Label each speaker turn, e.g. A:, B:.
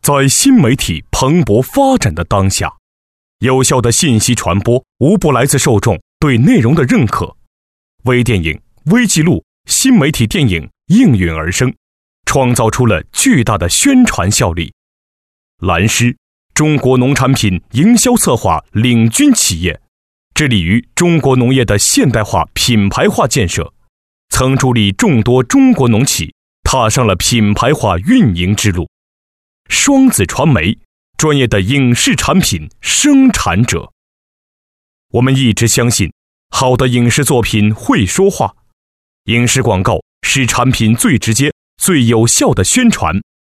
A: 在新媒体蓬勃发展的当下，有效的信息传播无不来自受众对内容的认可。微电影、微纪录、新媒体电影应运而生，创造出了巨大的宣传效力。蓝狮，中国农产品营销策划领军企业，致力于中国农业的现代化品牌化建设，曾助力众多中国农企踏上了品牌化运营之路。双子传媒，专业的影视产品生产者。我们一直相信，好的影视作品会说话，影视广告是产品最直接、最有效的宣传。